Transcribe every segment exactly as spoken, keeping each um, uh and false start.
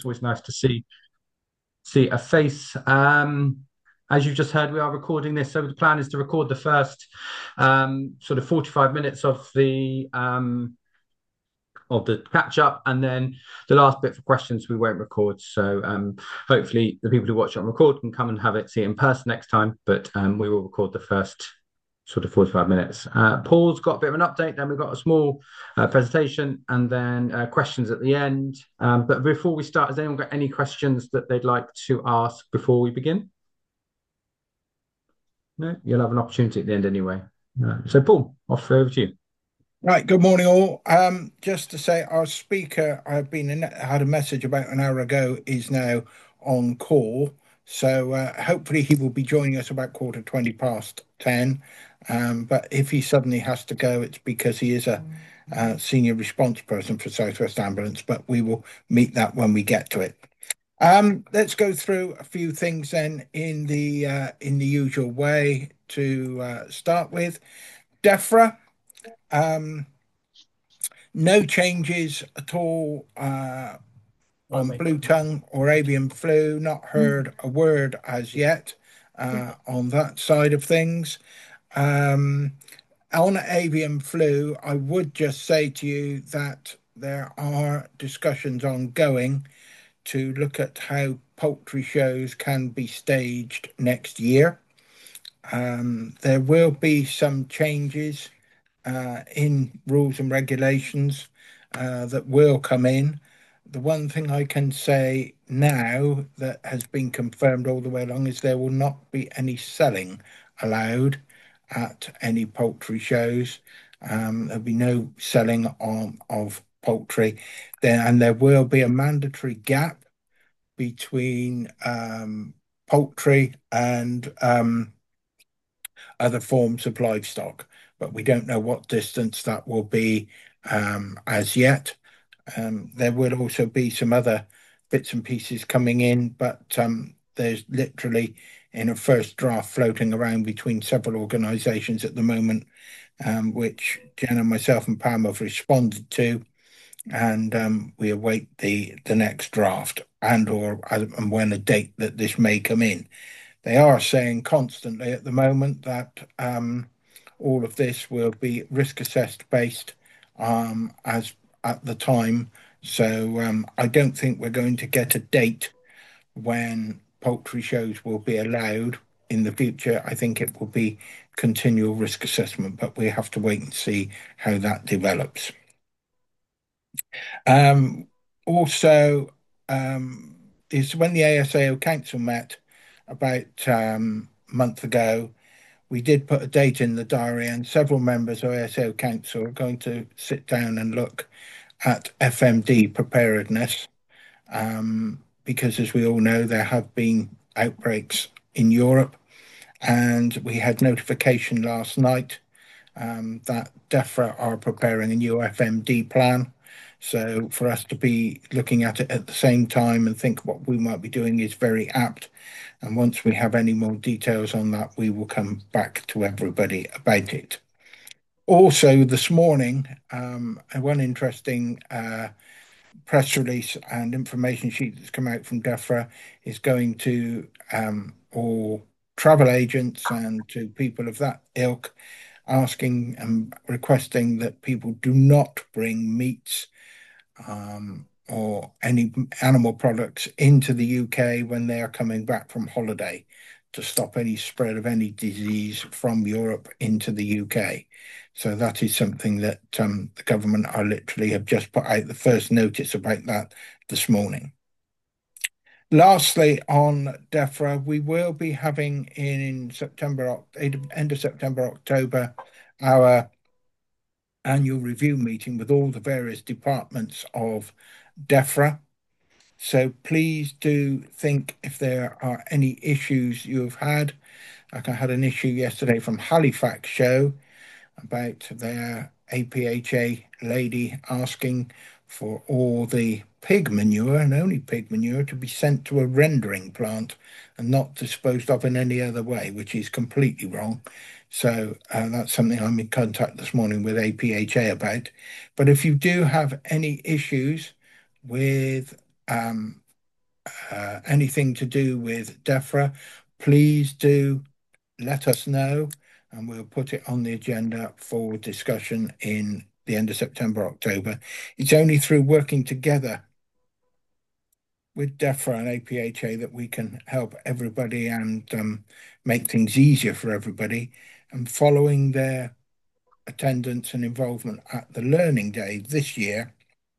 always nice to see see a face. Um, as you've just heard, we are recording this. So the plan is to record the first um, sort of forty-five minutes of the um, of the catch up, and then the last bit for questions we won't record. So um, hopefully the people who watch it on record can come and have it, see it in person next time. But um, we will record the first sort of forty-five minutes. Uh, Paul's got a bit of an update, then we've got a small uh, presentation, and then uh, questions at the end. Um, but before we start, has anyone got any questions that they'd like to ask before we begin? No, you'll have an opportunity at the end anyway. Uh, so, Paul, off over to you. Right, good morning all. Um, just to say, our speaker I've been in, had a message about an hour ago is now on call. So uh, hopefully he will be joining us about quarter twenty past ten. Um, but if he suddenly has to go, it's because he is a uh, senior response person for Southwest Ambulance. But we will meet that when we get to it. Um, let's go through a few things then in the uh, in the usual way to uh, start with. DEFRA. Um, no changes at all uh, Right, on mate. blue tongue or avian flu. Not heard a word as yet uh, on that side of things. Um, on avian flu, I would just say to you that there are discussions ongoing to look at how poultry shows can be staged next year. Um, there will be some changes uh, in rules and regulations uh, that will come in. The one thing I can say now that has been confirmed all the way along is there will not be any selling allowed at any poultry shows. Um, there'll be no selling on of poultry there, and there will be a mandatory gap between um, poultry and um, other forms of livestock, but we don't know what distance that will be um, as yet. Um, there will also be some other bits and pieces coming in, but um, there's literally in a first draft floating around between several organisations at the moment, um, which Jenna, myself, and Pam have responded to, and um, we await the the next draft and or and when a date that this may come in. They are saying constantly at the moment that um, all of this will be risk assessed based um, as at the time. So um, I don't think we're going to get a date when poultry shows will be allowed in the future. I think it will be continual risk assessment, but we have to wait and see how that develops. Um, also, um, is when the A S A O Council met about um, a month ago, we did put a date in the diary, and several members of A S A O Council are going to sit down and look at F M D preparedness, um, because, as we all know, there have been outbreaks in Europe, and we had notification last night um, that DEFRA are preparing a new F M D plan. So for us to be looking at it at the same time and think what we might be doing is very apt. And once we have any more details on that, we will come back to everybody about it. Also, this morning, um, one interesting uh, press release and information sheet that's come out from DEFRA is going to um, all travel agents and to people of that ilk, asking and requesting that people do not bring meats um, or any animal products into the U K when they are coming back from holiday, to stop any spread of any disease from Europe into the U K. So that is something that um, the government are literally have just put out the first notice about that this morning. Lastly, on DEFRA, we will be having in September, end of September, October, our annual review meeting with all the various departments of DEFRA. So please do think if there are any issues you've had. Like I had an issue yesterday from Halifax show about their A P H A lady asking for all the pig manure and only pig manure to be sent to a rendering plant and not disposed of in any other way, which is completely wrong. So uh, that's something I'm in contact this morning with A P H A about. But if you do have any issues with um, uh, anything to do with DEFRA, please do let us know, and we'll put it on the agenda for discussion in the end of September, October. It's only through working together with DEFRA and A P H A that we can help everybody and um, make things easier for everybody. And following their attendance and involvement at the Learning Day this year,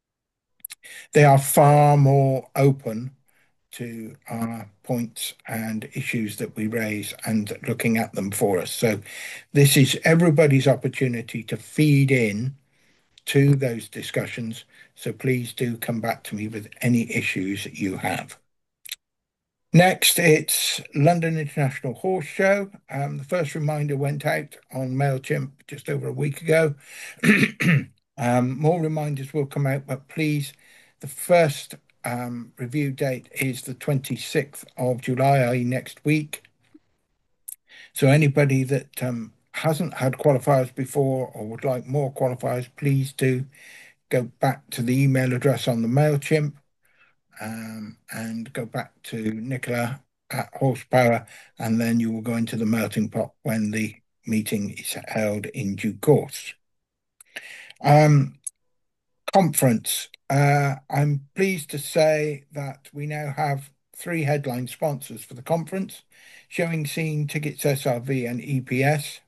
they are far more open to our points and issues that we raise and looking at them for us. So this is everybody's opportunity to feed in to those discussions. So please do come back to me with any issues that you have. Next, it's London International Horse Show. Um, the first reminder went out on MailChimp just over a week ago. um, more reminders will come out, but please, the first um, review date is the twenty-sixth of July, that is next week. So anybody that um, hasn't had qualifiers before or would like more qualifiers, please do go back to the email address on the MailChimp um, and go back to Nicola at Horsepower, and then you will go into the melting pot when the meeting is held in due course. Um, conference. Uh, I'm pleased to say that we now have three headline sponsors for the conference: Showing Scene, Tickets S R V, and E P S.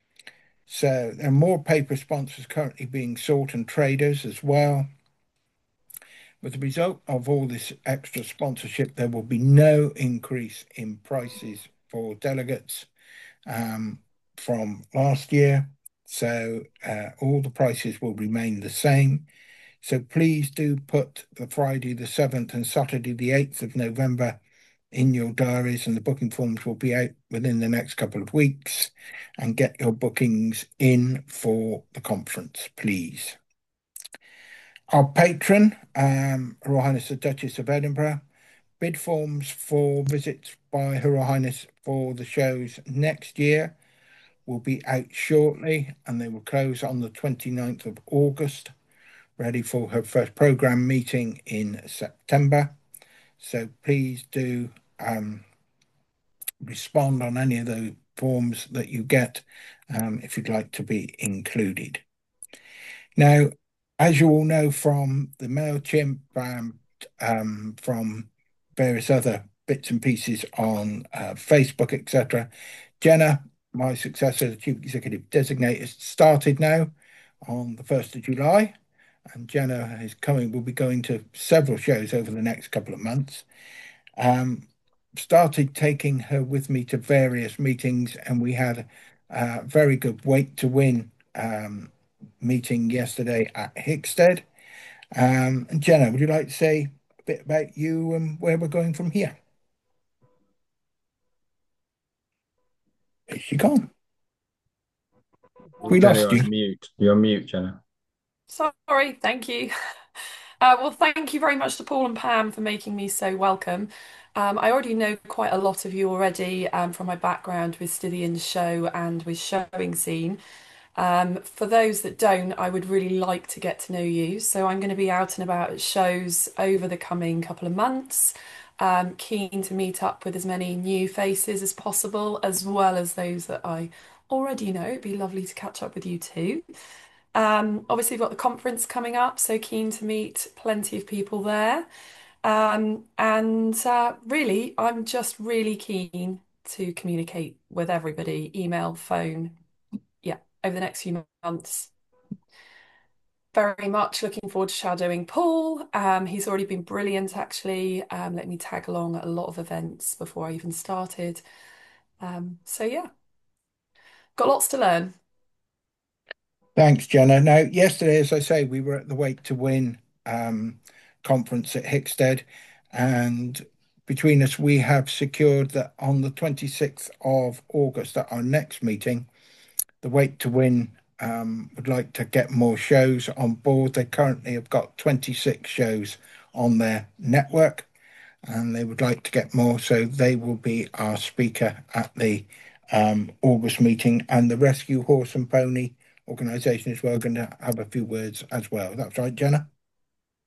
So there are more paper sponsors currently being sought and traders as well. With the result of all this extra sponsorship, there will be no increase in prices for delegates um, from last year. So uh, all the prices will remain the same. So please do put the Friday the seventh and Saturday the eighth of November in your diaries, and the booking forms will be out within the next couple of weeks, and get your bookings in for the conference, please. Our patron, um, Her Royal Highness the Duchess of Edinburgh, bid forms for visits by Her Royal Highness for the shows next year will be out shortly, and they will close on the twenty-ninth of August, ready for her first programme meeting in September. So please do um, respond on any of the forms that you get um, if you'd like to be included. Now, as you all know from the MailChimp, um, um, from various other bits and pieces on uh, Facebook, et cetera, Jenna, my successor, the Chief Executive Designate, has started now on the first of July. And Jenna is coming, will be going to several shows over the next couple of months. Um, started taking her with me to various meetings, and we had a very good Wait to Win um, meeting yesterday at Hickstead. Um, and Jenna, would you like to say a bit about you and where we're going from here? Is she gone? We Jenna, lost you're you. on mute. You're on mute, Jenna. Sorry, thank you. Uh, well, thank you very much to Paul and Pam for making me so welcome. Um, I already know quite a lot of you already um, from my background with Scythian's show and with Showing Scene. Um, for those that don't, I would really like to get to know you. So I'm going to be out and about at shows over the coming couple of months. Um, keen to meet up with as many new faces as possible, as well as those that I already know. It'd be lovely to catch up with you too. Um, obviously, we've got the conference coming up, so keen to meet plenty of people there. Um, and uh, really, I'm just really keen to communicate with everybody, email, phone, yeah, over the next few months. Very much looking forward to shadowing Paul. Um, he's already been brilliant, actually. Um, let me tag along at a lot of events before I even started. Um, so yeah, got lots to learn. Thanks, Jenna. Now, yesterday, as I say, we were at the Wait to Win um, conference at Hickstead, and between us, we have secured that on the twenty-sixth of August, at our next meeting, the Wait to Win um, would like to get more shows on board. They currently have got twenty-six shows on their network, and they would like to get more. So they will be our speaker at the um, August meeting, and the Rescue Horse and Pony organisation as well going to have a few words as well. That's right, Jenna?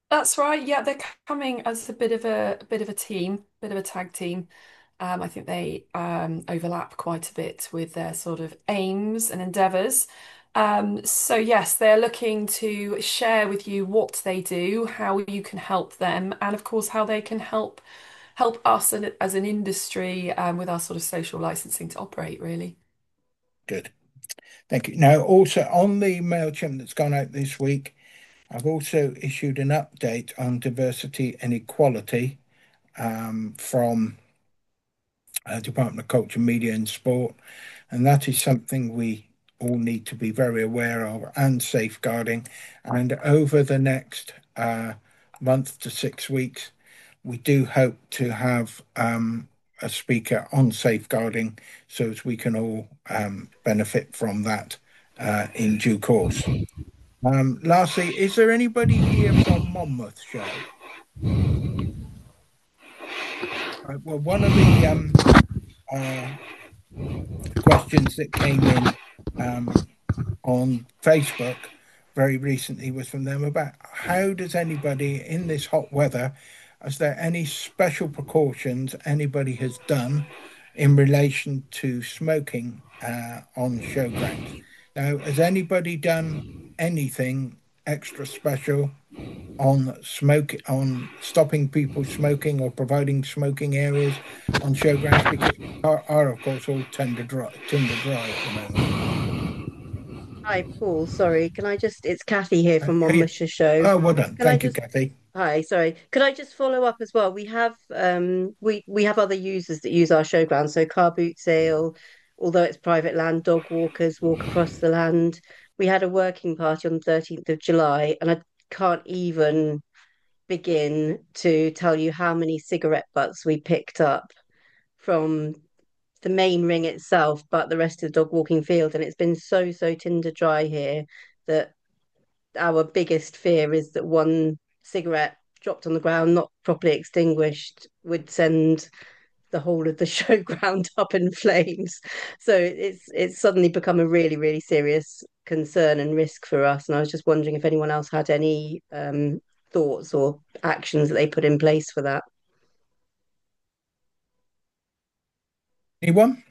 That's right. Yeah, they're coming as a bit of a, a bit of a team, bit of a tag team. Um, I think they um, overlap quite a bit with their sort of aims and endeavours. Um, so yes, they're looking to share with you what they do, how you can help them, and of course how they can help help us and as an industry um, with our sort of social licensing to operate, really. Good. Thank you. Now, also on the MailChimp that's gone out this week, I've also issued an update on diversity and equality um, from uh, Department of Culture, Media and Sport. And that is something we all need to be very aware of and safeguarding. And over the next uh, month to six weeks, we do hope to have um, a speaker on safeguarding so as we can all um, benefit from that uh, in due course. Um, lastly, is there anybody here from Monmouth Show? Uh, well, one of the um, uh, questions that came in um, on Facebook very recently was from them about how does anybody in this hot weather, is there any special precautions anybody has done in relation to smoking uh, on showgrounds? Now, has anybody done anything extra special on smoke on stopping people smoking or providing smoking areas on showgrounds because are, are of course all tinder dry, tinder dry at the moment. Hi, Paul. Sorry, can I just, it's Kathy here Uh, from hey, Monmouthshire Show. oh, well done. Can I Thank you, just, Kathy. hi, sorry. Could I just follow up as well? We have um we we have other users that use our showground. So car boot sale, although it's private land, dog walkers walk across the land. We had a working party on the thirteenth of July, and I can't even begin to tell you how many cigarette butts we picked up from the main ring itself, but the rest of the dog walking field. And it's been so, so tinder dry here that our biggest fear is that one cigarette dropped on the ground, not properly extinguished, would send the whole of the showground up in flames. So it's it's suddenly become a really, really serious concern and risk for us. And I was just wondering if anyone else had any um, thoughts or actions that they put in place for that. Anyone?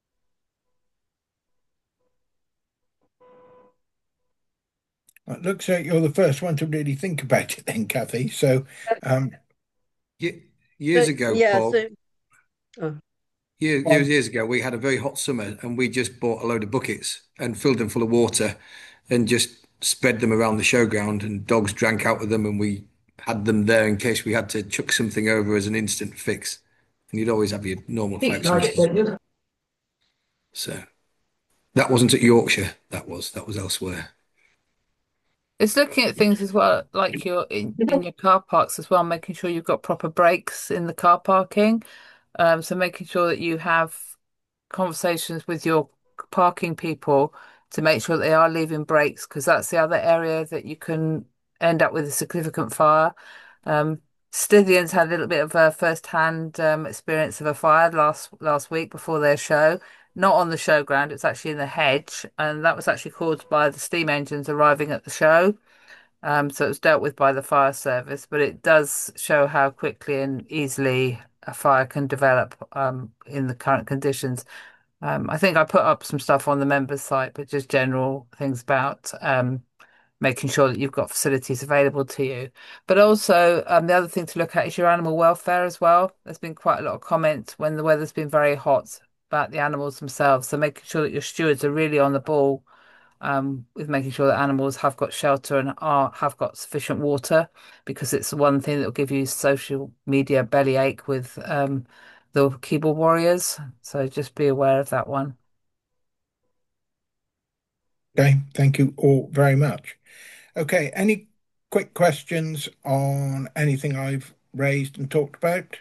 It looks like you're the first one to really think about it then, Kathy. So, um, Ye- Years But ago, yeah, so Paul, oh, years, years, well, years ago, we had a very hot summer and we just bought a load of buckets and filled them full of water and just spread them around the showground and dogs drank out of them and we had them there in case we had to chuck something over as an instant fix. And you'd always have your normal fire extinguishers. So that wasn't at Yorkshire, that was, that was elsewhere. It's looking at things as well, like you're in, in your car parks as well, making sure you've got proper brakes in the car parking. Um, so making sure that you have conversations with your parking people to make sure they are leaving brakes, because that's the other area that you can end up with a significant fire. Um, Scythians had a little bit of a first-hand um, experience of a fire last last week before their show. Not on the showground, it's actually in the hedge, and that was actually caused by the steam engines arriving at the show. Um, so it was dealt with by the fire service, but it does show how quickly and easily a fire can develop um, in the current conditions. Um, I think I put up some stuff on the members site, but just general things about um, making sure that you've got facilities available to you. But also, um, the other thing to look at is your animal welfare as well. There's been quite a lot of comments when the weather's been very hot about the animals themselves. So making sure that your stewards are really on the ball um, with making sure that animals have got shelter and are have got sufficient water, because it's the one thing that will give you social media bellyache with um, the keyboard warriors. So just be aware of that one. okay. Thank you all very much. Okay. Any quick questions on anything I've raised and talked about?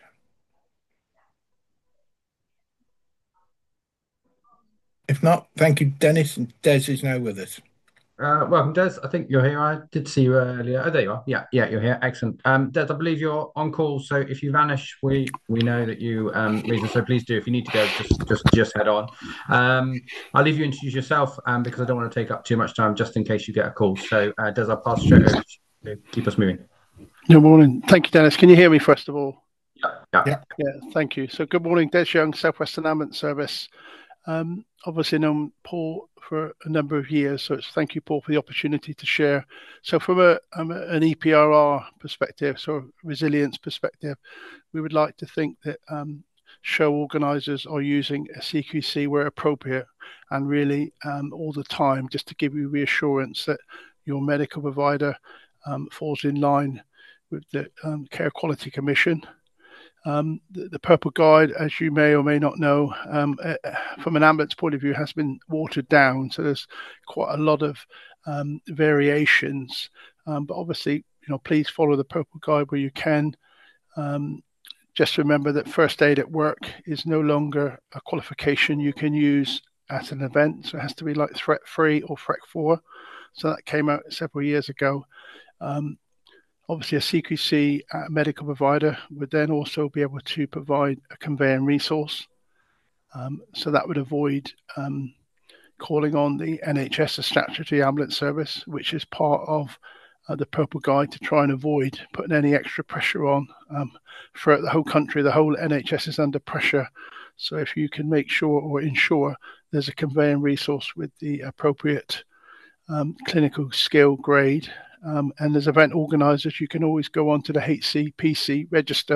If not, thank you, Dennis. And Des is now with us. Uh, welcome, Des. I think you're here. I did see you earlier. Oh, there you are. Yeah, yeah, you're here. Excellent. Um, Des, I believe you're on call. So if you vanish, we we know that you um reason. So please do. If you need to go, just just just head on. Um, I'll leave you introduce yourself. Um, because I don't want to take up too much time, just in case you get a call. So, uh, Des, I'll pass straight over to you to keep us moving. Good morning. Thank you, Dennis. Can you hear me first of all? Yeah, yeah. Yeah. Yeah, thank you. So good morning, Des Young, South Western Ambulance Service. Um, obviously known Paul for a number of years, so it's thank you, Paul, for the opportunity to share. So from a, um, an E P R R perspective, so resilience perspective, we would like to think that um, show organisers are using a C Q C where appropriate and really um, all the time, just to give you reassurance that your medical provider um, falls in line with the um, Care Quality Commission. Um, the, the Purple Guide, as you may or may not know, um, uh, from an ambulance point of view, has been watered down. So there's quite a lot of um, variations. Um, but obviously, you know, please follow the Purple Guide where you can. Um, just remember that first aid at work is no longer a qualification you can use at an event. So it has to be like threat free or threat four. So that came out several years ago. Um, Obviously, a C Q C uh, medical provider would then also be able to provide a conveying resource. Um, so that would avoid um, calling on the N H S, the statutory ambulance service, which is part of uh, the Purple Guide, to try and avoid putting any extra pressure on. Um, throughout the whole country, the whole N H S is under pressure. So if you can make sure or ensure there's a conveying resource with the appropriate um, clinical skill grade, Um, and as event organisers, you can always go onto the H C P C register.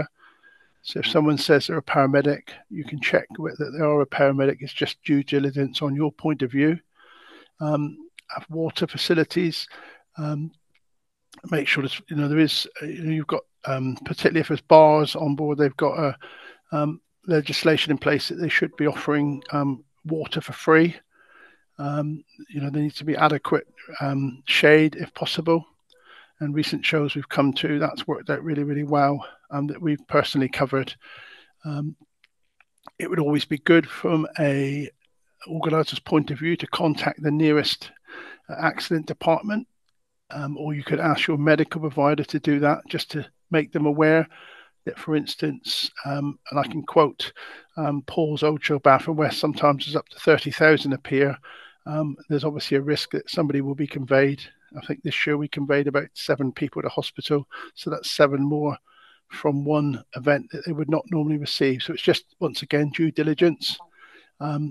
So if someone says they're a paramedic, you can check whether they are a paramedic. It's just due diligence on your point of view. Um, have water facilities. Um, make sure that, you know, there is, you know, you've got, um, particularly if there's bars on board, they've got a um, legislation in place that they should be offering um, water for free. Um, you know, there needs to be adequate um, shade if possible. And recent shows we've come to, that's worked out really, really well, um, that we've personally covered. Um, it would always be good from a organiser's point of view to contact the nearest uh, accident department, um, or you could ask your medical provider to do that, just to make them aware that, for instance, um, and I can quote um, Paul's old show, Bath and West, sometimes there's up to thirty thousand appear. Um, there's obviously a risk that somebody will be conveyed. I think this year we conveyed about seven people to hospital. So that's seven more from one event that they would not normally receive. So it's just, once again, due diligence, um,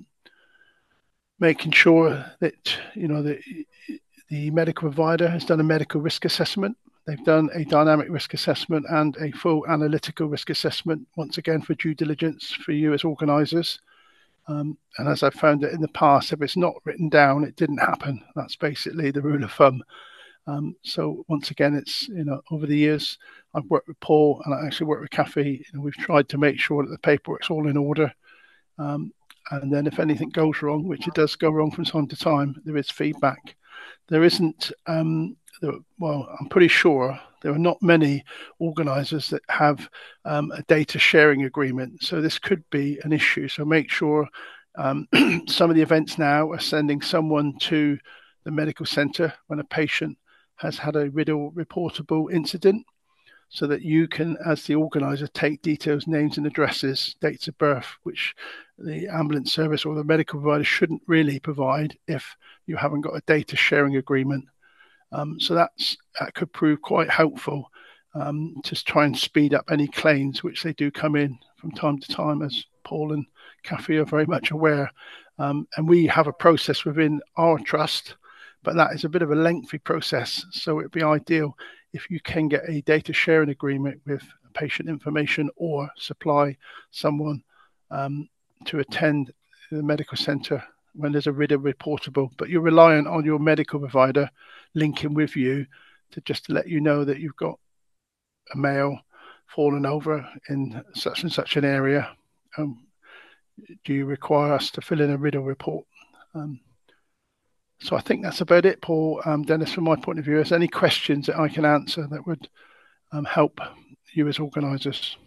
making sure that, you know, the, the medical provider has done a medical risk assessment. They've done a dynamic risk assessment and a full analytical risk assessment, once again, for due diligence for you as organisers. Um, and as I've found it in the past, if it's not written down, it didn't happen. That's basically the rule of thumb. Um, so once again, it's, you know, over the years, I've worked with Paul and I actually worked with Kathy, and we've tried to make sure that the paperwork's all in order. Um, and then if anything goes wrong, which it does go wrong from time to time, there is feedback. There isn't, um, there, well, I'm pretty sure there are not many organisers that have um, a data sharing agreement. So this could be an issue. So make sure um, some of the events now are sending someone to the medical centre when a patient has had a Riddle reportable incident, so that you can, as the organiser, take details, names and addresses, dates of birth, which the ambulance service or the medical provider shouldn't really provide if you haven't got a data sharing agreement. Um, so that's, that could prove quite helpful um, to try and speed up any claims, which they do come in from time to time, as Paul and Kathy are very much aware. Um, and we have a process within our trust, but that is a bit of a lengthy process. So it'd be ideal if you can get a data sharing agreement with patient information or supply someone um, to attend the medical centre when there's a Riddle reportable, but you're reliant on your medical provider linking with you to just to let you know that you've got a male fallen over in such and such an area. Um, do you require us to fill in a Riddle report? Um, so I think that's about it, Paul. Um, Dennis, from my point of view, is there any questions that I can answer that would um, help you as organisers?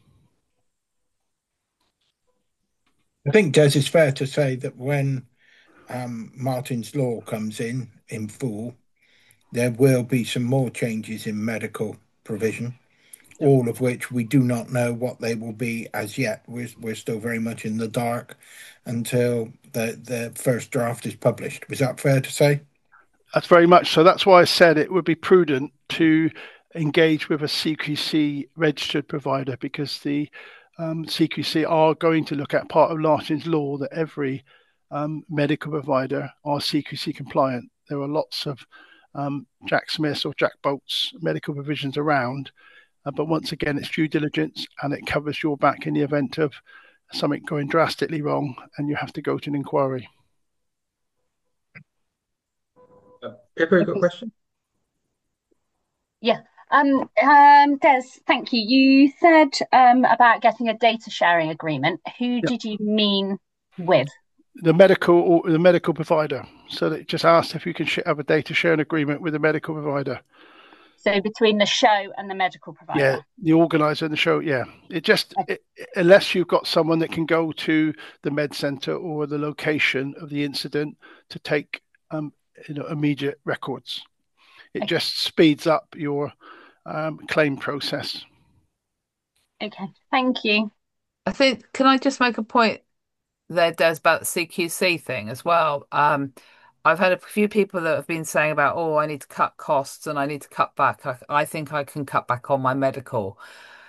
I think, Des, it's fair to say that when um, Martin's Law comes in in full, there will be some more changes in medical provision, yep. All of which we do not know what they will be as yet. We're, we're still very much in the dark until the, the first draft is published. Was that fair to say? That's very much so. That's why I said it would be prudent to engage with a C Q C registered provider, because the um, C Q C are going to look at part of Larkin's law that every um, medical provider are C Q C compliant. There are lots of um, Jack Smiths or Jack Bolts medical provisions around, uh, but once again, it's due diligence and it covers your back in the event of something going drastically wrong and you have to go to an inquiry. Uh, Pippa, you got a question? Yeah. Um, um, Des, thank you. You said um, about getting a data sharing agreement. Who Yeah. did you mean with? The medical or the medical provider. So that it just asked if you can sh- have a data sharing agreement with a medical provider. So between the show and the medical provider? Yeah, the organizer of the show. Yeah, it just it, unless you've got someone that can go to the med center or the location of the incident to take um, you know, immediate records. It Okay. just speeds up your um, claim process. Okay, thank you. I think, can I just make a point there, Des, about the C Q C thing as well? Um, I've had a few people that have been saying about, oh, I need to cut costs and I need to cut back. I, I think I can cut back on my medical.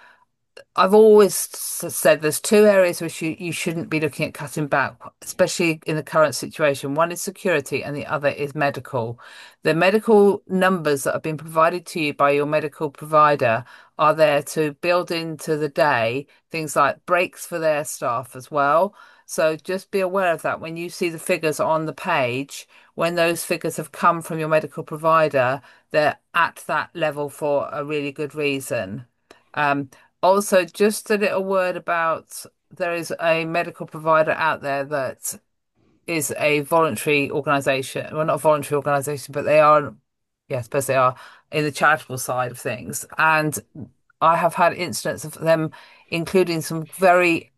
I've always s- said there's two areas which you, you shouldn't be looking at cutting back, especially in the current situation. One is security and the other is medical. The medical numbers that have been provided to you by your medical provider are there to build into the day things like breaks for their staff as well. So just be aware of that when you see the figures on the page. When those figures have come from your medical provider, they're at that level for a really good reason. Um, Also, just a little word about there is a medical provider out there that is a voluntary organization. Well, not a voluntary organization, but they are, yeah, I suppose they are in the charitable side of things. And I have had incidents of them including some very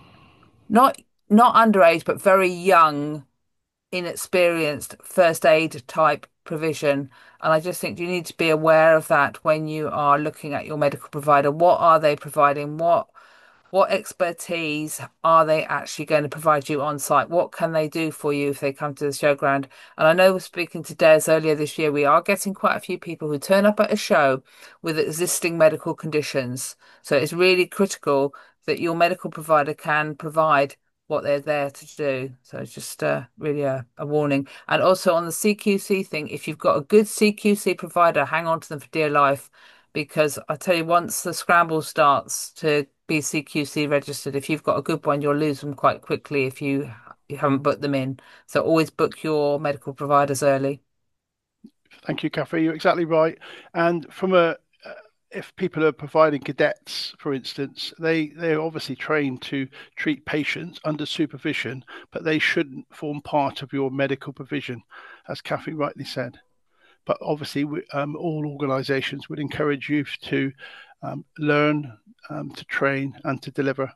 not not underage, but very young, inexperienced first aid type provision. And I just think you need to be aware of that when you are looking at your medical provider. What are they providing? What what expertise are they actually going to provide you on site? What can they do for you if they come to the showground? And I know we're speaking to Des earlier this year, we are getting quite a few people who turn up at a show with existing medical conditions. So it's really critical that your medical provider can provide what they're there to do. So it's just uh, really a, a warning. And also on the C Q C thing, if you've got a good C Q C provider, hang on to them for dear life. Because I tell you, once the scramble starts to be C Q C registered, if you've got a good one, you'll lose them quite quickly if you you haven't booked them in. So always book your medical providers early. Thank you, Kathy. You're exactly right. And from a uh, if people are providing cadets, for instance, they they're obviously trained to treat patients under supervision, but they shouldn't form part of your medical provision, as Kathy rightly said. But obviously, we, um, all organisations would encourage youth to um, learn, um, to train, and to deliver.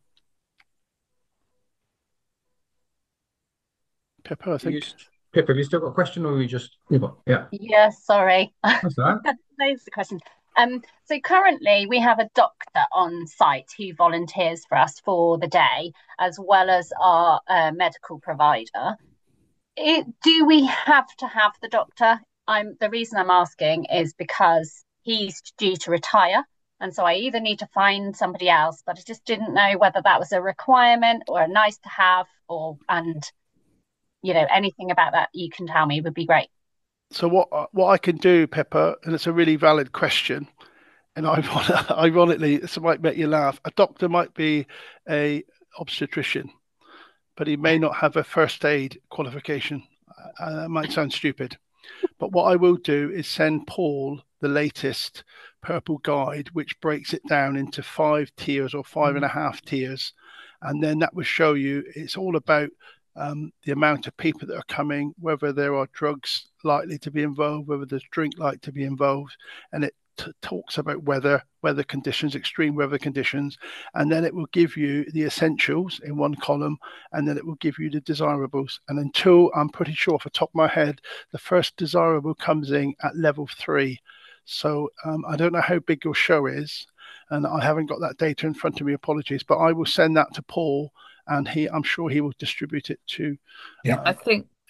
Pippa, I think. You, Pippa, have you still got a question, or we just move on? Yeah. Yeah, sorry. That's all right. Loads of questions. Um, so currently we have a doctor on site who volunteers for us for the day, as well as our uh, medical provider. It, do we have to have the doctor? I'm the reason I'm asking is because he's due to retire, and so I either need to find somebody else, but I just didn't know whether that was a requirement or a nice to have, or and you know anything about that you can tell me would be great. So what what I can do, Pippa, and it's a really valid question, and ironically, this might make you laugh. A doctor might be a obstetrician, but he may not have a first aid qualification. Uh, that might sound stupid. But what I will do is send Paul the latest purple guide, which breaks it down into five tiers or five and a half tiers. And then that will show you it's all about um, the amount of people that are coming, whether there are drugs likely to be involved, whether there's drink likely to be involved. And it t- talks about weather, weather conditions, extreme weather conditions. And then it will give you the essentials in one column, and then it will give you the desirables. And until I'm pretty sure off the top of my head, the first desirable comes in at level three. So um, I don't know how big your show is, and I haven't got that data in front of me. Apologies, but I will send that to Paul, and he, I'm sure he will distribute it to. Yeah, I think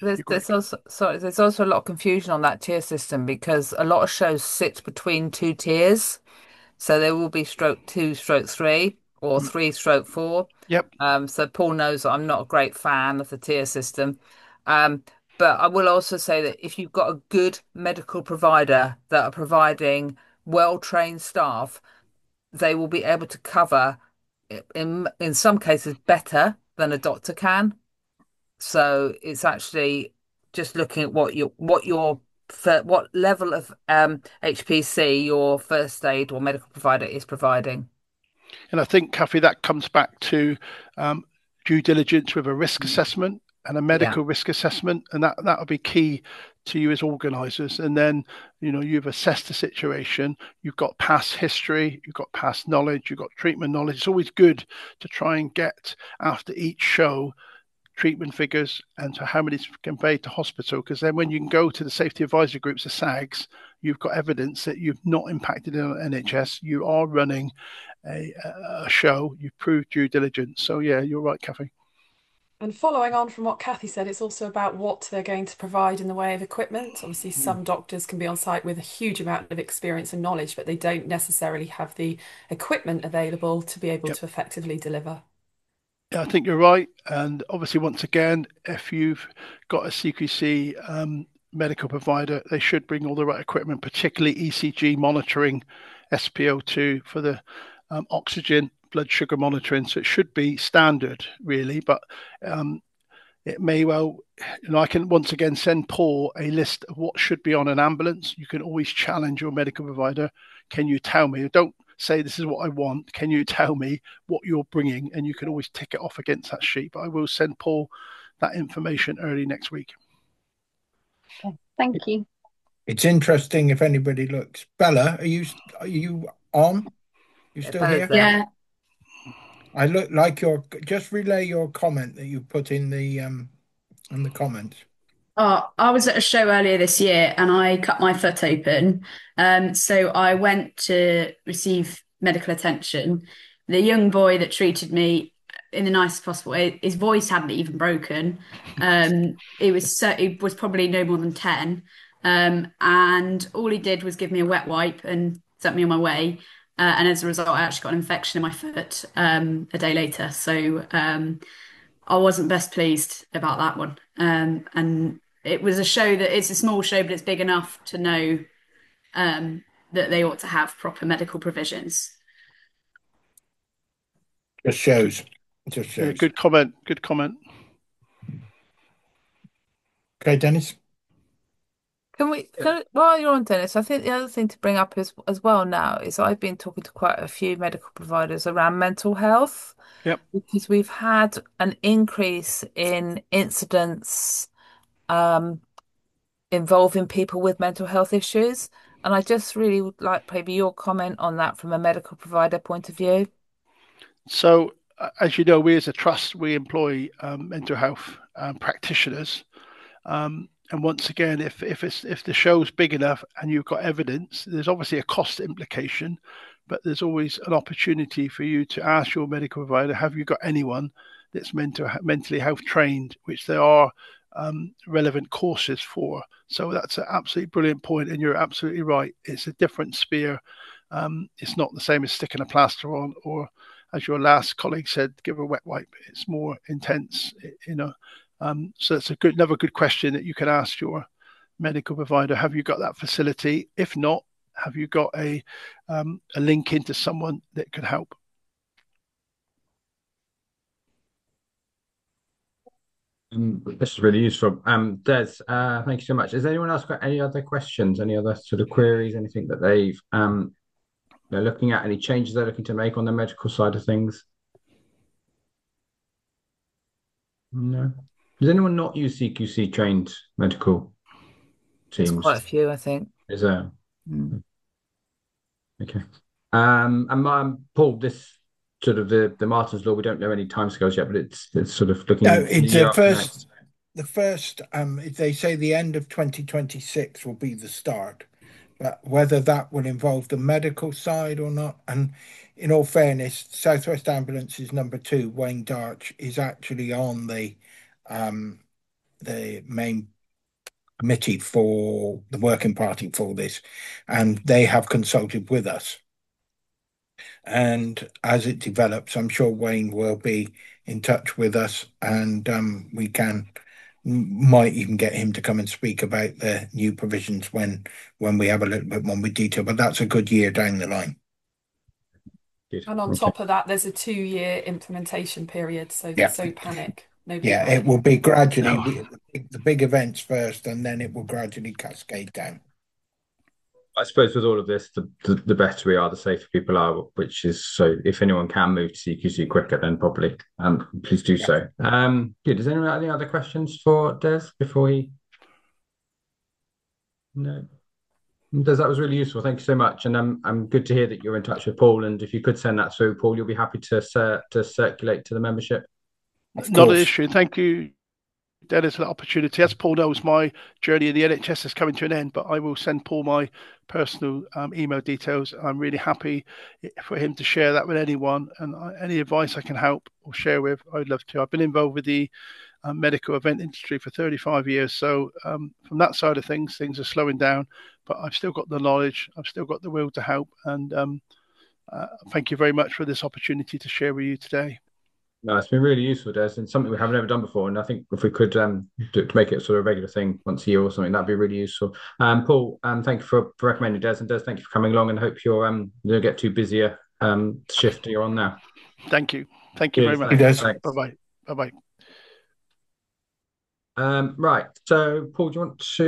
There's, You've got there's also sorry, there's also a lot of confusion on that tier system because a lot of shows sit between two tiers. So there will be stroke two, stroke three, or mm, three, stroke four. yep. Um, so Paul knows that I'm not a great fan of the tier system. Um, but I will also say that if you've got a good medical provider that are providing well-trained staff, they will be able to cover in in some cases better than a doctor can. So it's actually just looking at what your what your fir- what level of um, H P C your first aid or medical provider is providing. And I think, Kathy, that comes back to um, due diligence with a risk assessment and a Yeah. medical risk assessment, and that that will be key to you as organisers. And then, you know, you've assessed the situation, you've got past history, you've got past knowledge, you've got treatment knowledge. It's always good to try and get after each show treatment figures and to how many is conveyed to hospital, because then when you can go to the safety advisory groups, the S A Gs, you've got evidence that you've not impacted on N H S, you are running a, a show, you've proved due diligence. So yeah, you're right, Kathy. And following on from what Kathy said, it's also about what they're going to provide in the way of equipment. Obviously, Mm. some doctors can be on site with a huge amount of experience and knowledge, but they don't necessarily have the equipment available to be able Yep. to effectively deliver. Yeah, I think you're right. And obviously, once again, if you've got a C Q C um, medical provider, they should bring all the right equipment, particularly E C G monitoring, S P O two for the um, oxygen, blood sugar monitoring. So it should be standard, really. But um, it may well, you know, I can once again send Paul a list of what should be on an ambulance. You can always challenge your medical provider. Can you tell me? Don't say this is what I want. Can you tell me what you're bringing? And you can always tick it off against that sheet. But I will send Paul that information early next week. Okay, thank you. It's interesting if anybody looks. Bella, are you are you on? You Yeah, still Bella's here? there. Yeah, I look like your just relay your comment that you put in the um in the comments. oh, I was at a show earlier this year and I cut my foot open. Um, so I went to receive medical attention. The young boy that treated me in the nicest possible way, his voice hadn't even broken. Um, it was so it was probably no more than ten. Um, and all he did was give me a wet wipe and sent me on my way. Uh, and as a result, I actually got an infection in my foot um, a day later. So um, I wasn't best pleased about that one. Um, and it was a show that it's a small show, but it's big enough to know um, that they ought to have proper medical provisions. Just shows. Just Yeah, shows. good comment. Good comment. Okay, Dennis. Can we, can, while you're on, Dennis, I think the other thing to bring up as as well now is I've been talking to quite a few medical providers around mental health Yep. because we've had an increase in incidents um, involving people with mental health issues. And I just really would like maybe your comment on that from a medical provider point of view. So, uh, as you know, we as a trust, we employ um, mental health um, practitioners. Um, and once again, if if it's if the show's big enough and you've got evidence, there's obviously a cost implication, but there's always an opportunity for you to ask your medical provider, have you got anyone that's mental mentally health trained, which there are um, relevant courses for. So that's an absolutely brilliant point, and you're absolutely right. It's a different sphere. Um, it's not the same as sticking a plaster on, or as your last colleague said, give a wet wipe. It's more intense, you know. Um, so it's a good, another good question that you can ask your medical provider. Have you got that facility? If not, have you got a um, a link into someone that could help? Um, this is really useful. Um, Des, uh, thank you so much. Has anyone else got any other questions, any other sort of queries, anything that they've um, they're looking at, any changes they're looking to make on the medical side of things? No. Does anyone not use C Q C trained medical There's teams? quite a few, I think. Is there? Mm. Okay. Um, and um, Paul, this sort of the the Martins Law, we don't know any timescales yet, but it's it's sort of looking. No, it's the year after first. next. The first. Um, they say the end of twenty twenty-six will be the start, but whether that will involve the medical side or not. And in all fairness, Southwest Ambulance's number two, Wayne Darch, is actually on the um the main committee for the working party for this, and they have consulted with us. And as it develops, I'm sure Wayne will be in touch with us, and um, we can might even get him to come and speak about the new provisions when when we have a little bit more with detail. But that's a good year down the line. Good. And on Okay. top of that, there's a two-year implementation period, so Yeah. so panic. Nobody Yeah, panic. it will be gradually No. the, big- the big events first, and then it will gradually cascade down. I suppose with all of this, the, the, the better we are, the safer people are, which is so if anyone can move to C Q C quicker, then probably um, please do Yeah. so. Um, good. Does anyone have any other questions for Des before he? No. Des, that was really useful. Thank you so much. And um, I'm good to hear that you're in touch with Paul. And if you could send that through, Paul, you'll be happy to cir- to circulate to the membership. Of Not an course. issue. Thank you, Dennis, for that opportunity. As Paul knows, my journey in the N H S is coming to an end, but I will send Paul my personal um, email details. I'm really happy for him to share that with anyone, and I, any advice I can help or share with, I'd love to. I've been involved with the um, medical event industry for thirty-five years, so um, from that side of things, things are slowing down, but I've still got the knowledge, I've still got the will to help, and um, uh, thank you very much for this opportunity to share with you today. No, it's been really useful, Des, and something we haven't ever done before. And I think if we could um, do, to make it sort of a regular thing once a year or something, that'd be really useful. Um, Paul, um, thank you for, for recommending Des, and Des, thank you for coming along. And hope you're um, you don't get too busy a um, shift you're on now. Thank you. Thank you Cheers, very much. thanks. Thanks. Bye bye. Bye bye. Um, right. So, Paul, do you want to?